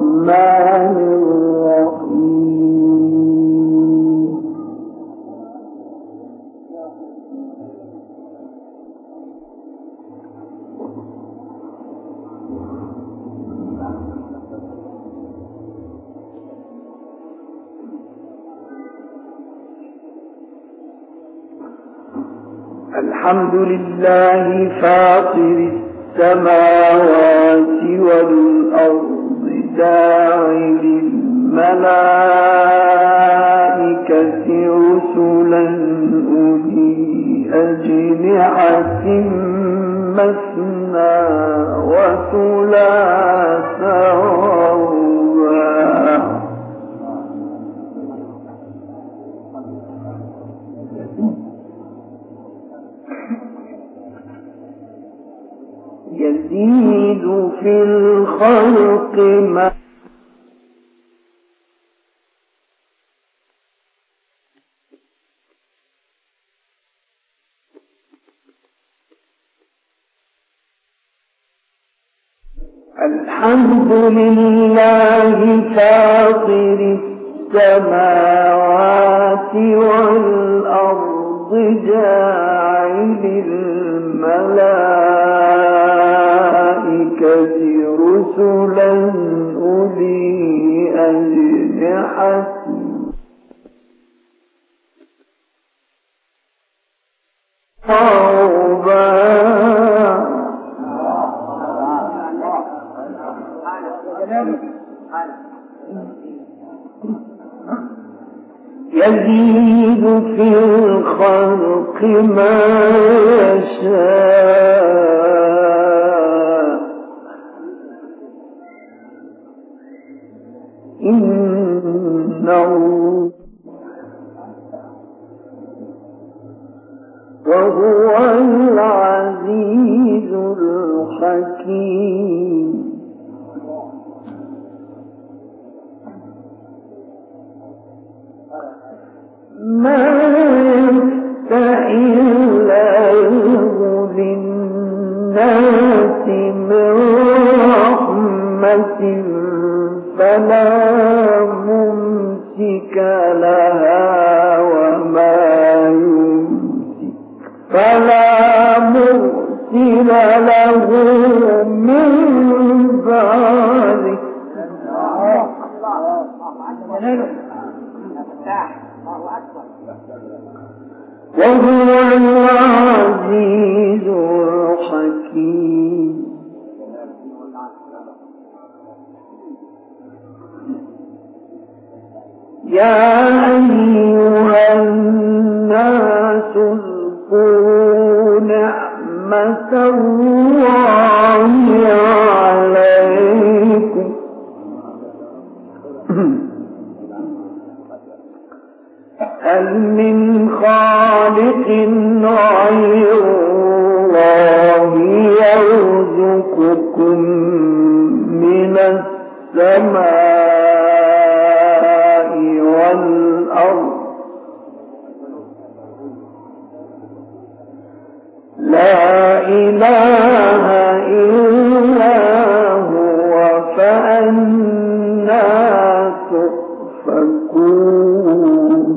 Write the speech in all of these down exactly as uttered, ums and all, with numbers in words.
الحمد لله فاطر السماوات والأرض جاعل الملائكة رسلا أولي أجنحة مثنى وثلاث ورباع يزيد في الخلق ما الحمد لله فاطر السماوات والأرض جاعل الملائكة رسلا أولي أجنحة يزيد في الخلق ما يشاء إنه وهو العزيز الحكيم. ما يفتح الله للناس من رحمة فلا ممسك لها وما يمسك فلا مرسل له من بعده. وهو العزيز الحكيم. يا أيها الناس اذكروا نعمة الله عليكم هل من خالق غير الله يرزقكم من السماء والأرض لا إله إلا هو فأنى تؤفكون.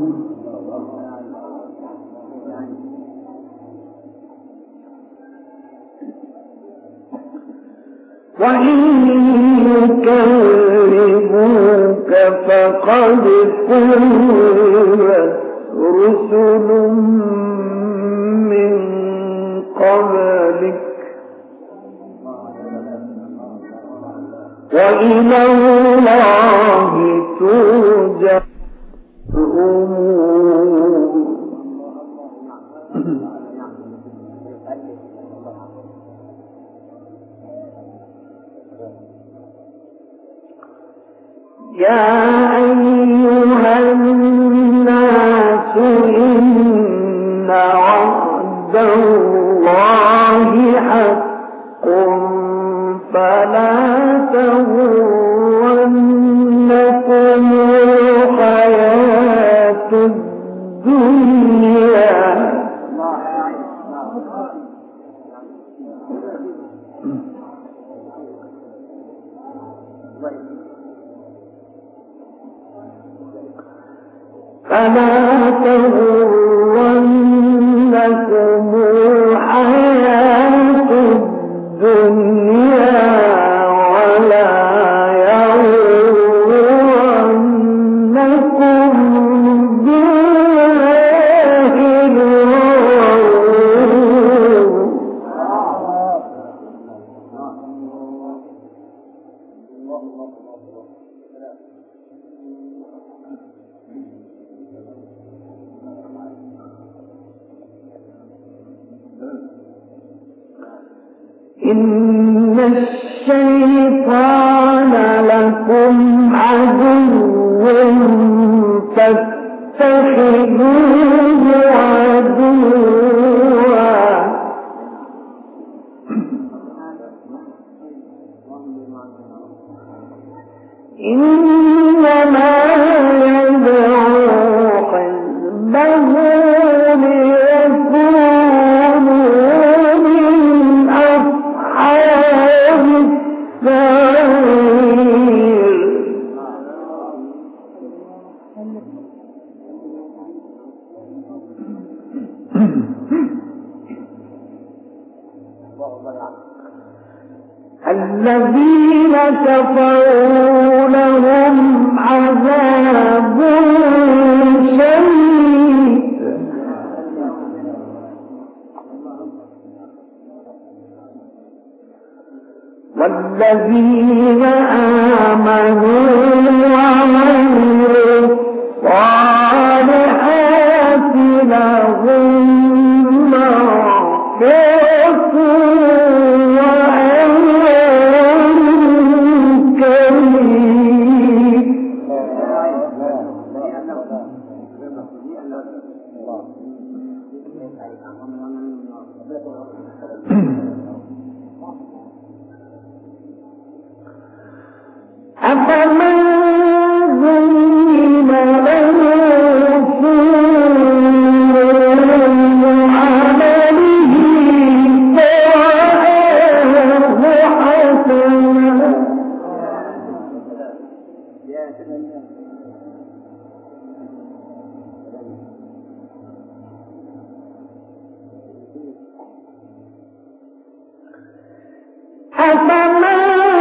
وإن يكذبوك فقد كذبت رسل من قبلك وإلى الله ترجع الأمور. يا أيها الناس إن وعد الله حق فلا تغرنكم الحياة الدنيا فلا تغرنكم الحياة الدنيا ولا يغرنكم بالله الغرور. إن الشيطان لكم عدو فاتخذوه عدوا إنما يدعو حزبه الذين كفروا لهم عذاب شديد والذين آمنوا وعملوا الصالحات لهم مغفرة أفمن زين له سوء عمله فرآه حسنا أفمن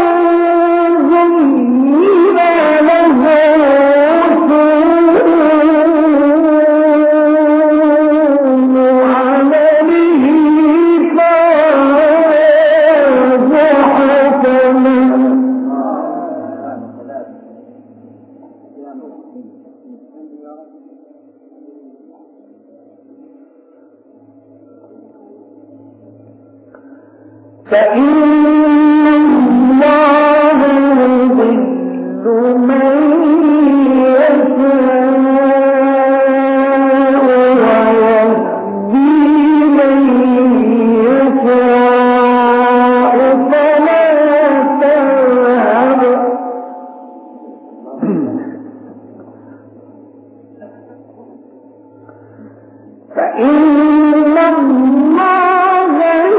فإن الله يضل من يشاء ويهدي من يشاء فلا تذهب فإن الله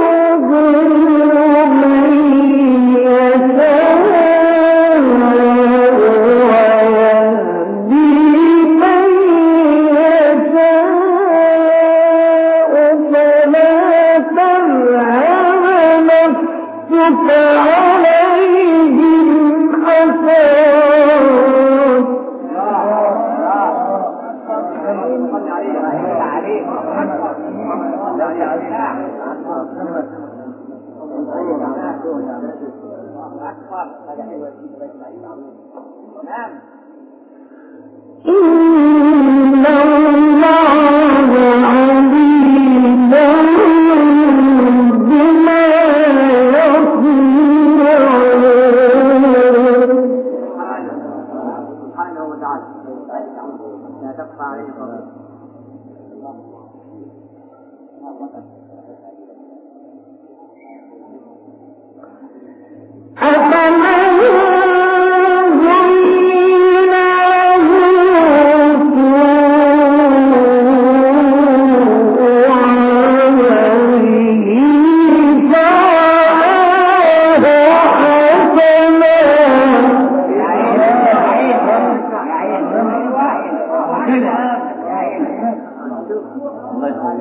عليهم حسرات إن الله عليم بما سبحانه وتعالى لا تخفى عليه فضله.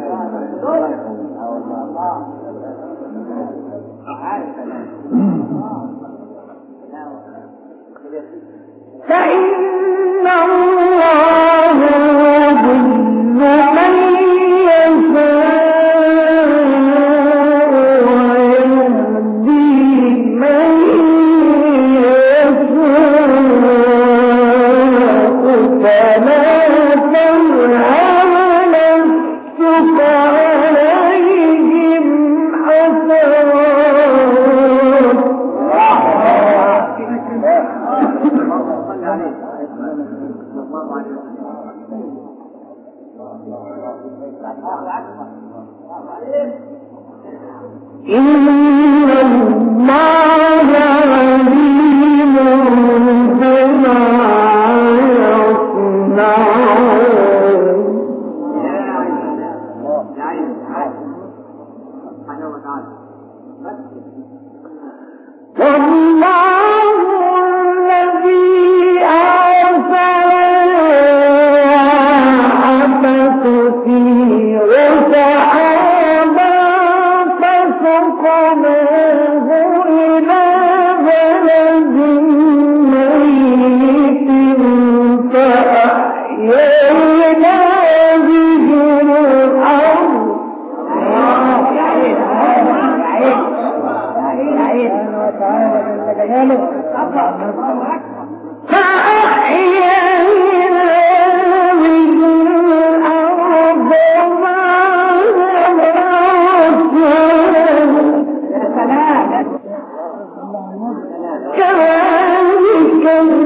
فإن الله يضل من يشاء ويهدي من يشاء فلا تذهب نفسك عليهم حسرات إن الله عليم بما يصنعون والله الذي أرسل الرياح فتثير سحابا فسقناه إلى بلد ميت فأحيينا به الأرض فأحيينا به الأرض كذلك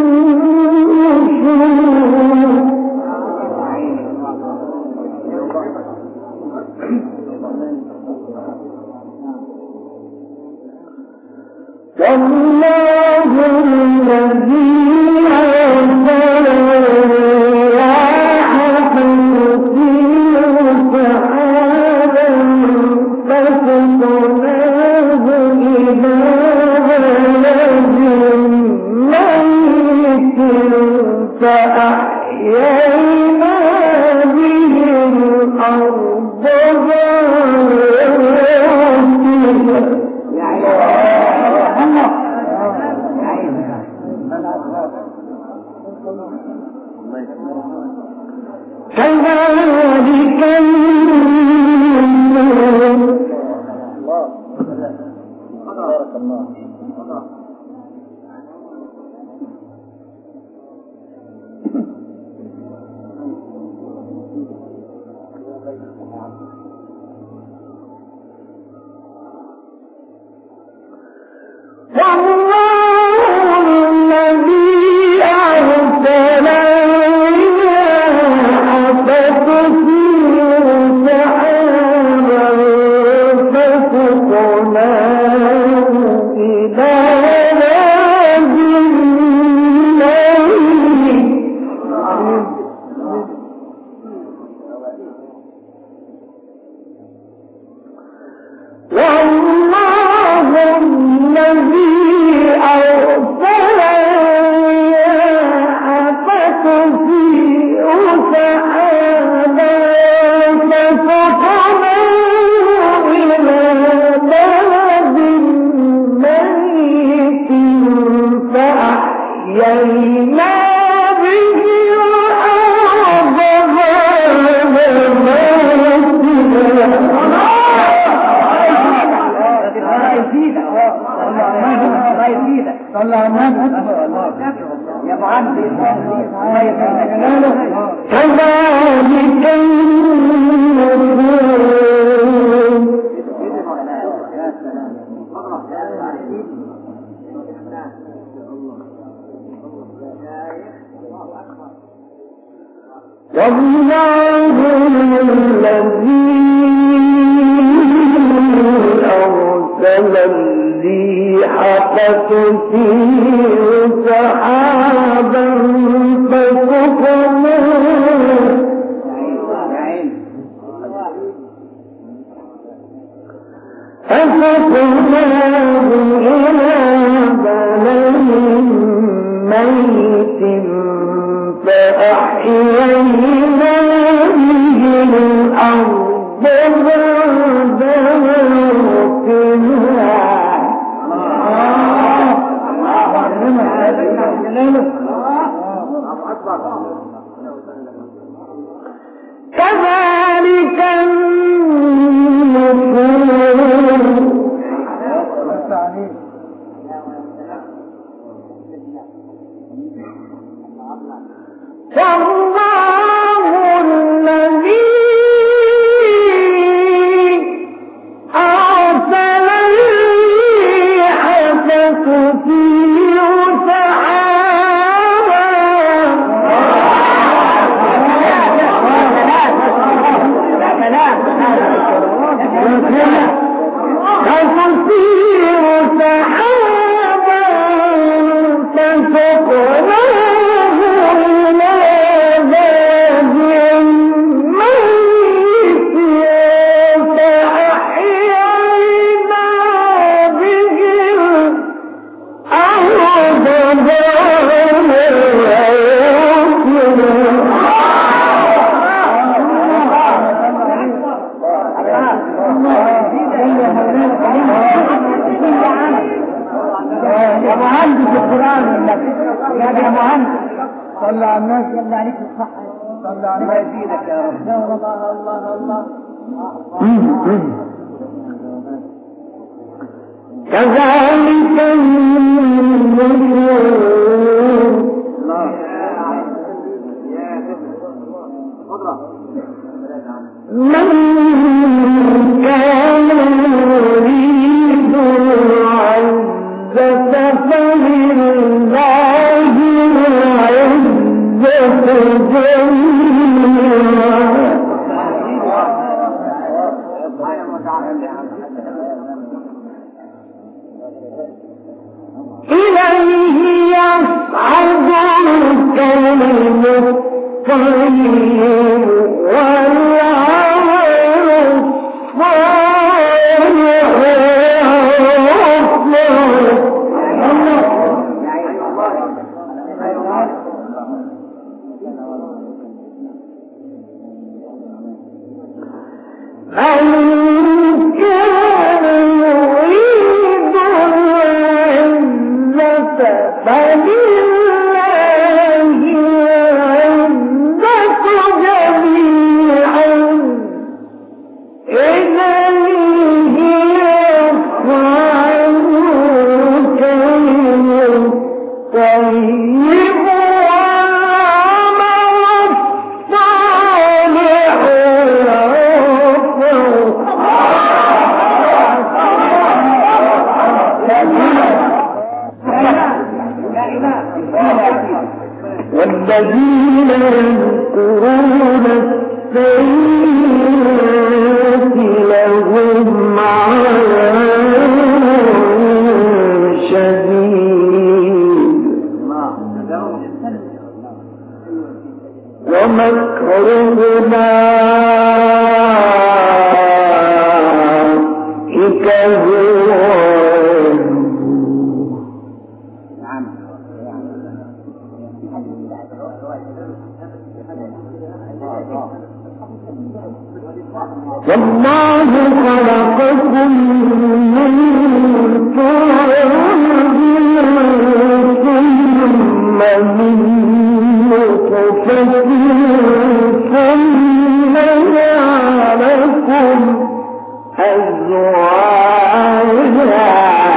والله الذي أرسل الرياح فتثير سحابا فسقناه إلى بلد ميت فأحيينا به الأرض كذلك والله الذي أرسل الرياح فتثير سحابا فسقناه إلى بلد ميت والله الذي أرسل الرياح فتثير سحابا فسقناه إلى بلد ميت فأحيينا به الأرض بعد موتها صلى الله عليه يا ابو عبد كذلك والله الذي أرسل الرياح فتثير سحابا فسقناه فسقناه إلى بلد ميت فأحيينا به الأرض كذلك فالله الذي أرسل الريح فتثير سحابا فتثير سحابا فسقناه إلى بلد ميت فأحيينا به الأرض بعد يا مهندس القرآن يا ابن مهندس صلى على الناس يلا عليك الصحة صلى على الناس يزيدك يا رب يا الله الله الله كذلك من كان يريد العزة فلله العزة جميعا إليه يصعد الكلم الطيب والعمل الصالح من كان يريد العزة فلله العزة جميعا إليه يصعد الكلم الطيب والعمل الصالح والذين يذكرون السيئات لهم عذاب شديد ومكر أولئك هو والله خلقكم من تراب ثم من نطفة ثم جعلكم أزواجا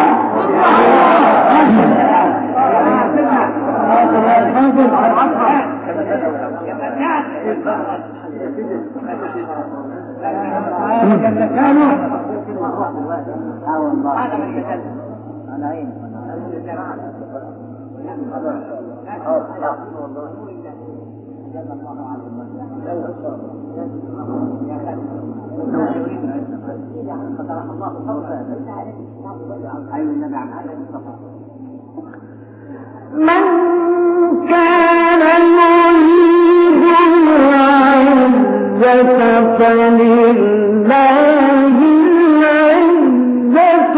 من كان يريد العزة فلله العزة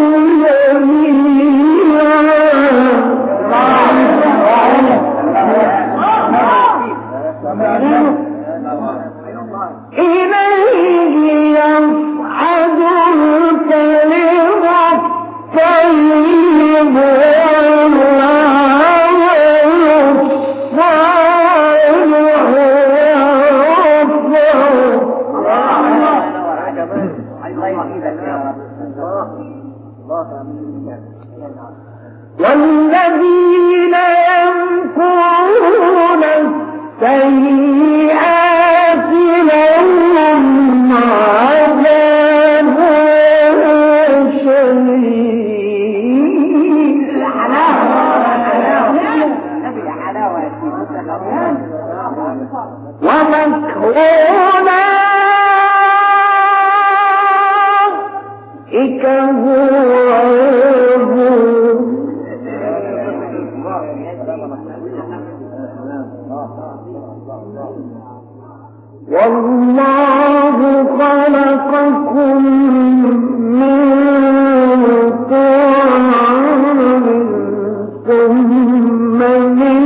جميعا إليه ومكر أولئك هو الظالمون والله خلقكم من تراب ثم من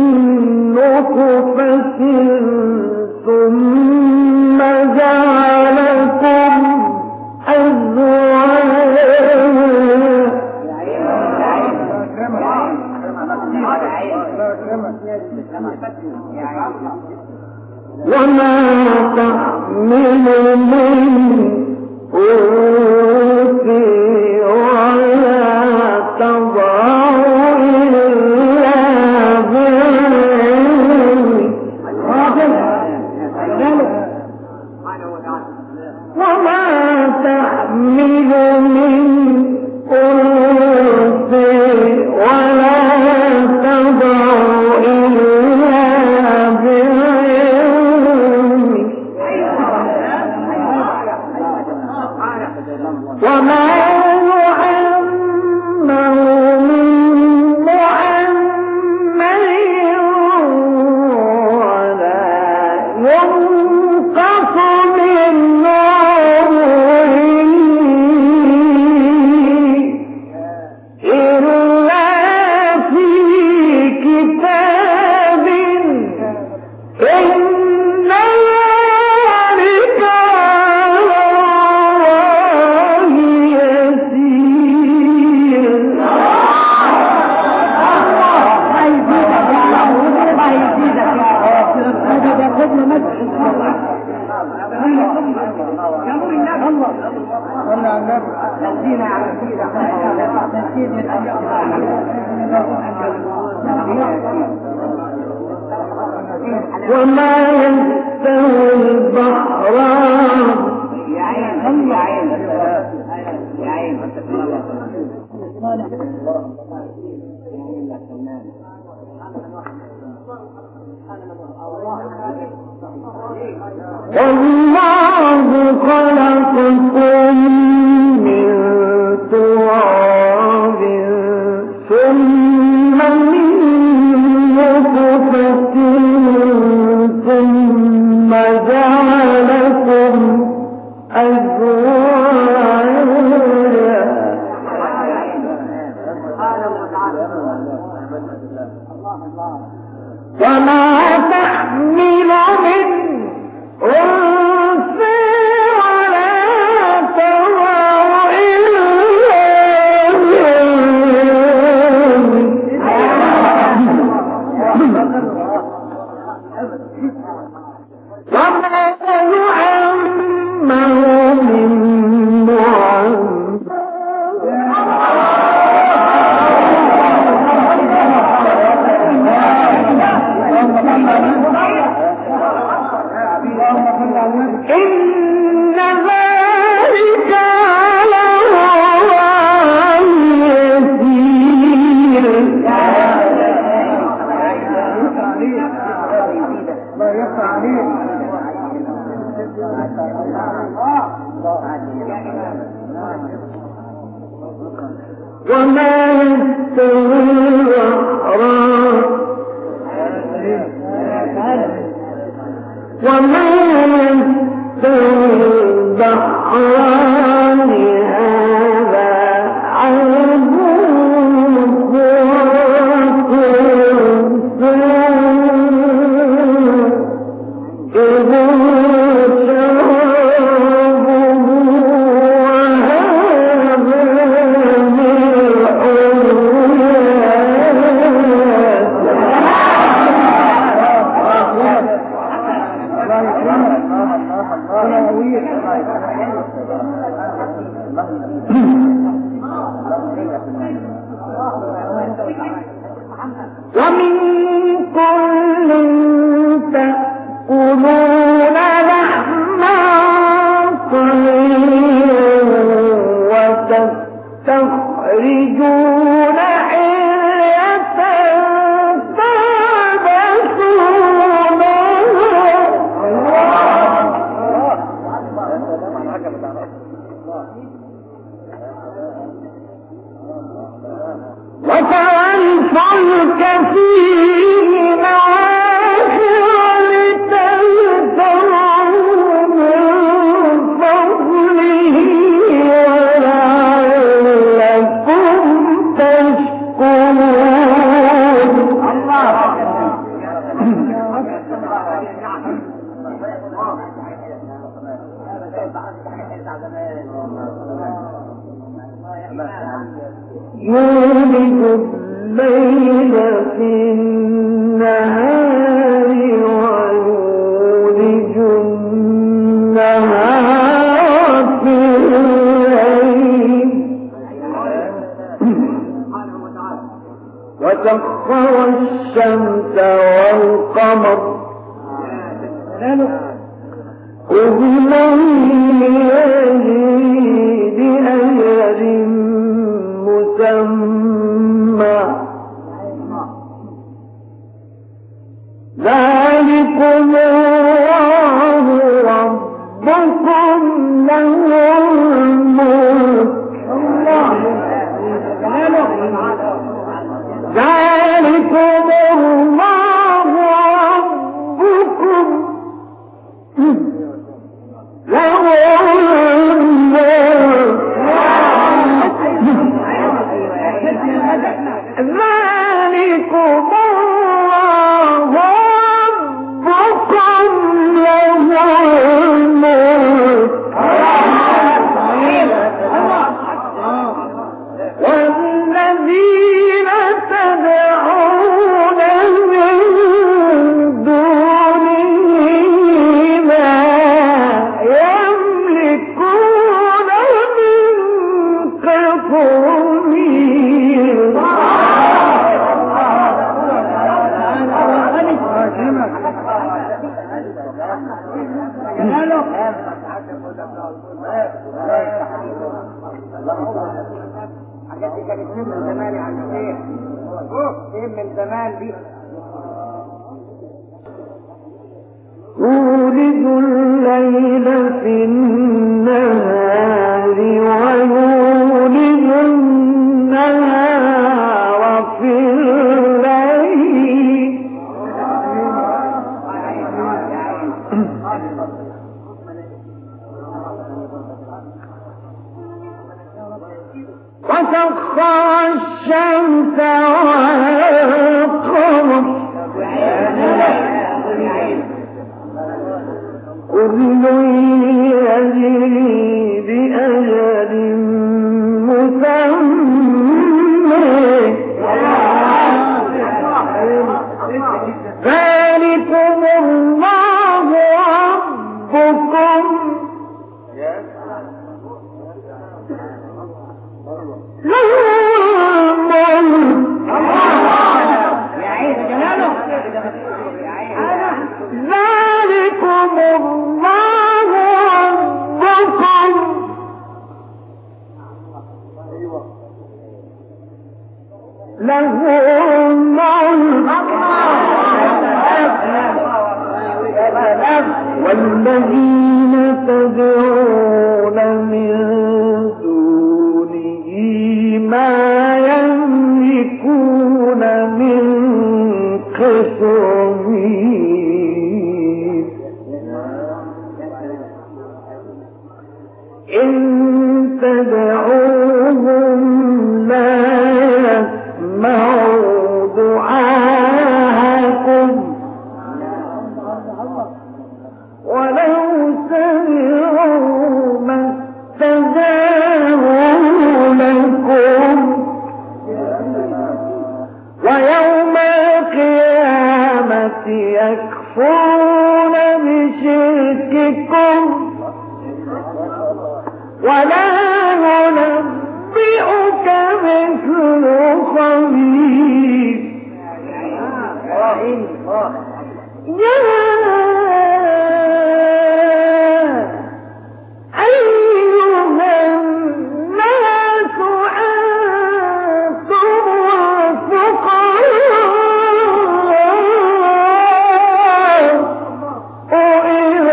نطفة ثم جعلكم وما تحمل من أنثى ولا تضع إلا بعلمه وما تحمل من أنثى ولا تضع إلا بعلمه وما يعمر من معمر ولا ينقص من عمره إلا في كتاب إن ذلك على الله يسير. الله يزيدك يا رب. هذا بياخذنا مسح الله صلى على النبي تنسينا على سيدنا تنسينا وما يستوي البحران يا عين يا عين يا عين والله خلقكم من تراب ثم من نطفة ثم جعلكم أزواجا وما تحمل من أنثى ولا تضع إلا وما يعمر من معمر إن ذلك على الله يسير. الله يفتح عليك. وما يستوي البحران وما يستوي البحران هذا عذب فرات إذا شرابه وهذا ملح يولج الليل في النهار ويولج النهار في الليل وسخر الشمس والقمر كل يجري بأجل مسمى ذلكم الله ربكم له الملك ذلكم الله ربكم له الملك ذلكم الله ربكم له الملك والذين تدعون من دونه لا يملكون من قطمير حاجات دي كانت من زمان يا عم الشيخ من زمان دي يولد الليل في النهار ويولد النهار في الليل وسخر الشمس والقمر كل يجري بأجل مسمى ذلكم الله ربكم له الملك ذلكم الله ربكم له الملك والذين تدعون من دونه ما يملكون من قطمير إن تدعوهم لا يسمعوا دعاءكم ولو سمعوا ما استجابوا لكم ويوم القيامة يكفرون بشرككم ولا ينبئك مثل خبير يا أيها الناس أنتم الفقراء إلى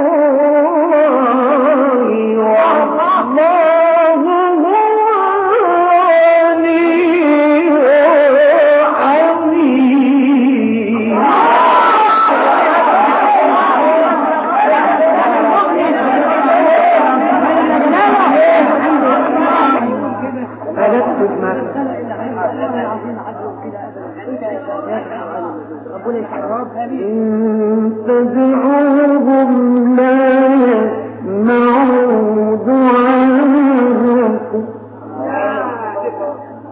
الله والله هو الغني الحميد إن تدعوهم لا يسمعوا دعاءكم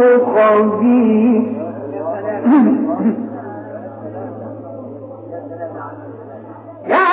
خبير يا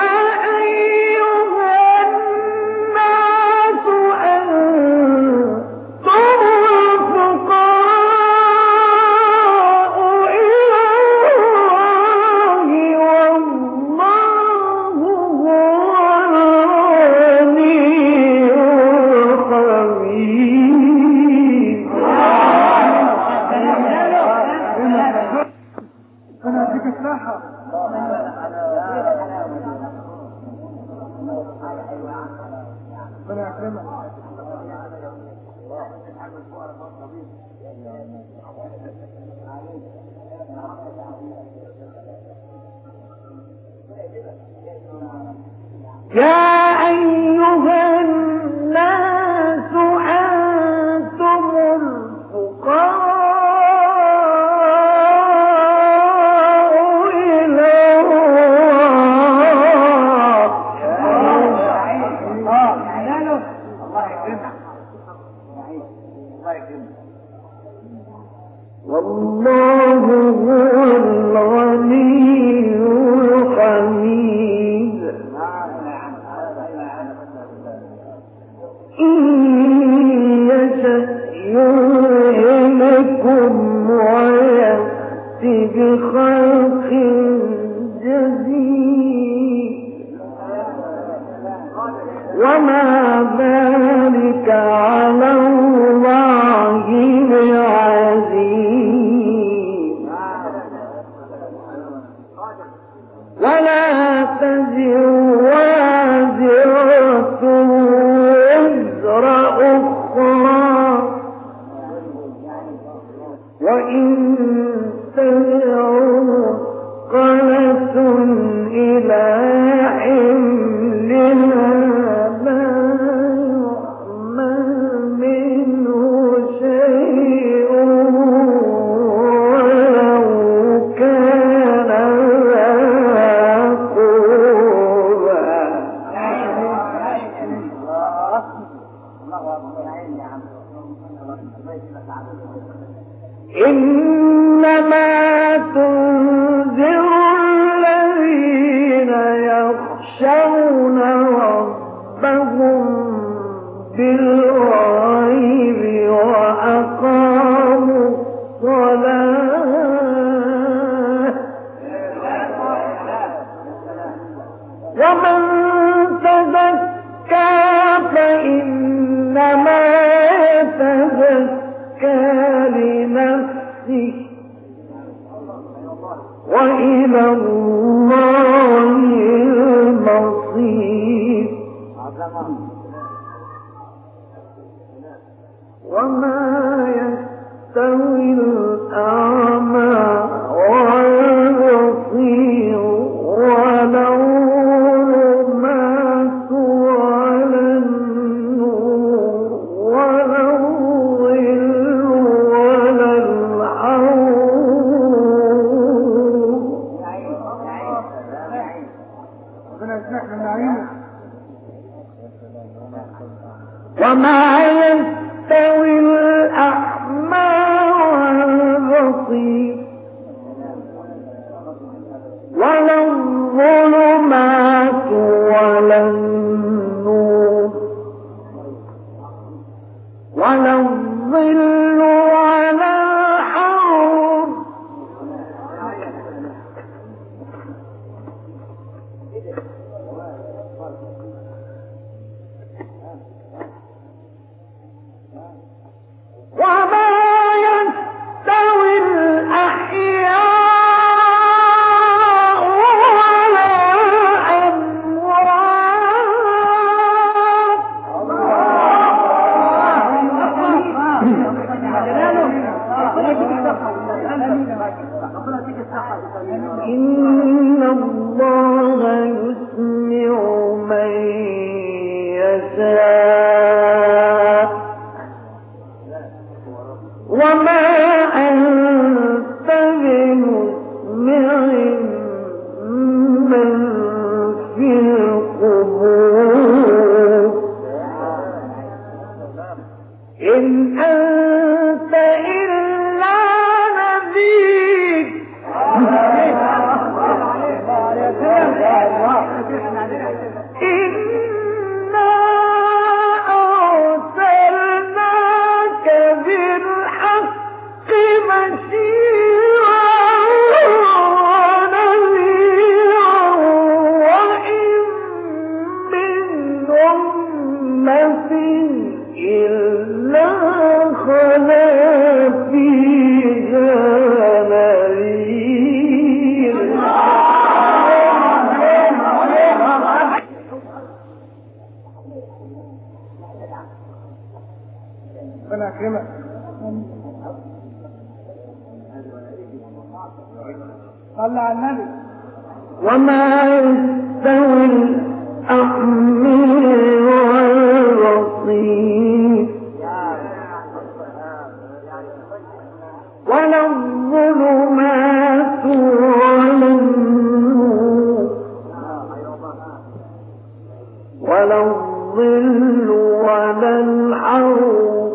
يا أيها الناس أنتم الفقراء إلى الله والله هو الغني الحميد إن يشأ يذهبكم ويأتي بخلق جديد وما ذلك على الله بعزيز ولا تزر وازرة وزر أخرى وإن تدع مثقلة إلى حملها لا يحمل منه شيء ولو كان ذا قربى إنما تنذر الذين يخشون ربهم بالغيب وأقاموا الصلاة ومن تزكى فإنما يتزكى لنفسه وإلى الله المصير وما يستوي الأعمى والبصير ولا الظلمات ولا النور ولا الظل ولا الحرور وما يستوي الأعمى والبصير ولا الظلمات ولا النور ولا الظل ولا الحرور وما يستوي الأحياء ولا الأموات إن الله يسمع من يشاء وما أنت بمسمع من في القبور إن أنت إلا أكرمك. صلى على النبي. وما يستوي الأعمى والبصير ولا الظلمات ولا النور ولا الظل ولا الحرور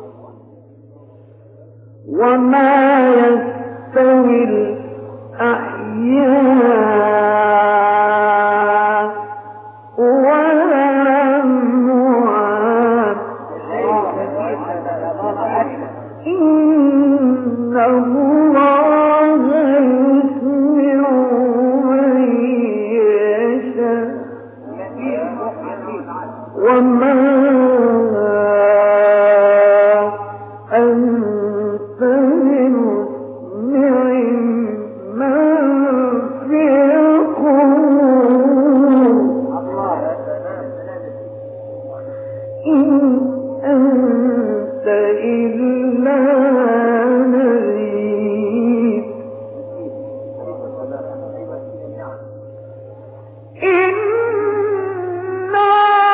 وما يستوي الأحياء ولا الأموات إن الله يسمع من يشاء وما أنت بمسمع من في القبور إن أنت إلا نذير إنا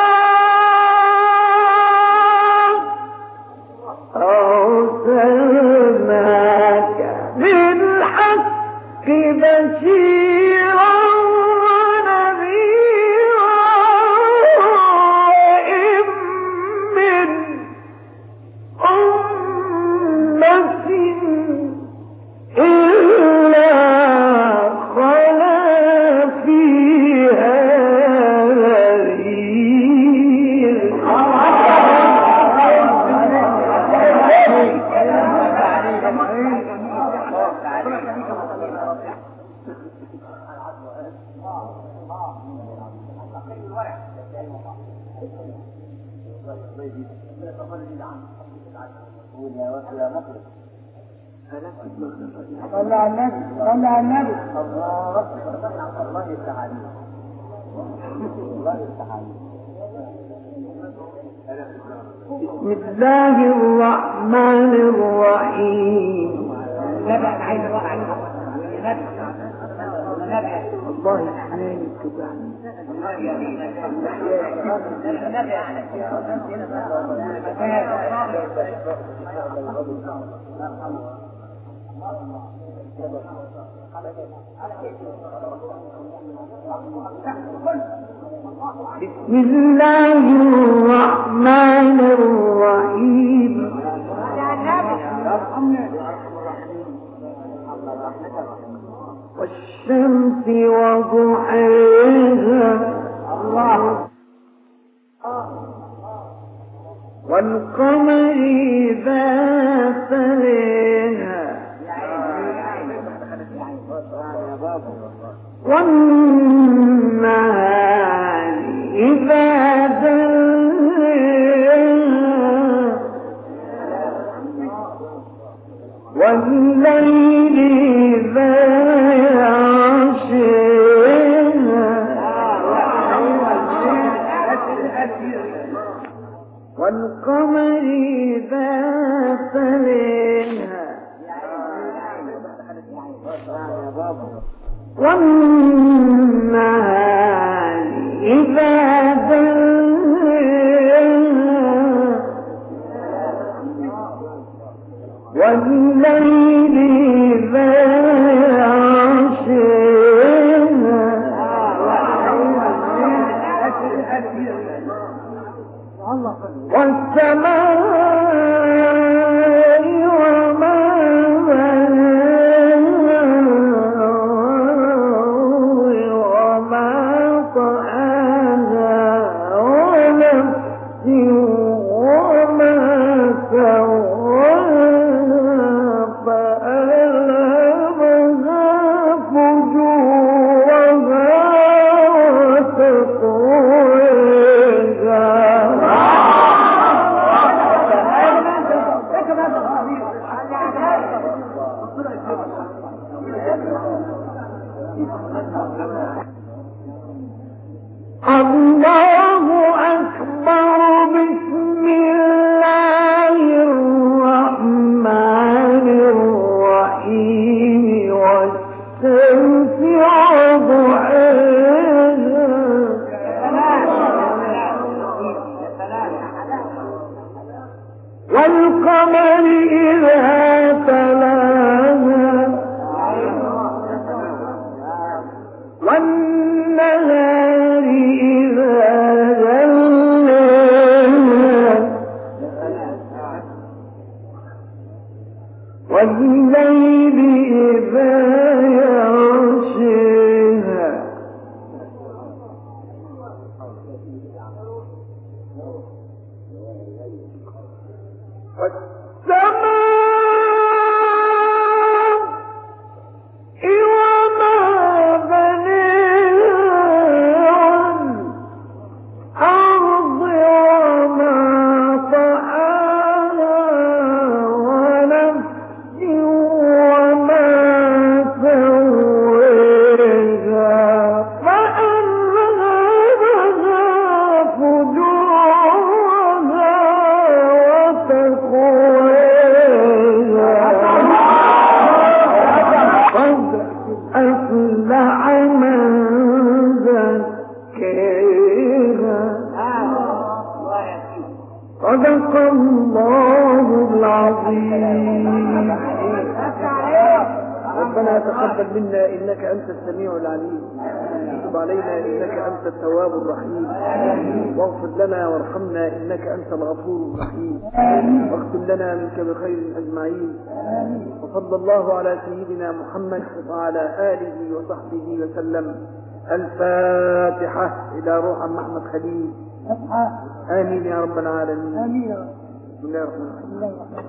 أرسلناك بالحق بشيرا ونذيرا وإن من أمة إلا خلا فيها نذير صلى على النبي. صلى على النبي. الله يفتح عليك. الله يفتح عليك. بسم الله الرحمن الرحيم نبي أنا عايز أوقع نبي. نبي. الله يحناني كبعني بسم الله الرحمن الرحيم والشمس وضحاها الله والقمر إذا تلاها والنهار إذا جلاها والليل إذا يغشاها والقمر إذا تلاها والنهار إذا جلاها والليل إذا يغشاها والسماء وما بناها وما طحاها ونفس وما سواها فألهمها والقمر إذا تلاها والنهار إذا جلاها والليل إذا يغشاها صدق الله العظيم. ربنا تقبل منا إنك أنت السميع العليم، وتب علينا إنك أنت التواب الرحيم، واغفر لنا وارحمنا إنك أنت الغفور الرحيم، واختم لنا منك بخير أجمعين. وصلى الله على سيدنا محمد وعلى آله وصحبه وسلم. الفاتحة إلى روح محمد خليل. آمين يا رب العالمين. آمين. بسم الله الرحمن الرحيم.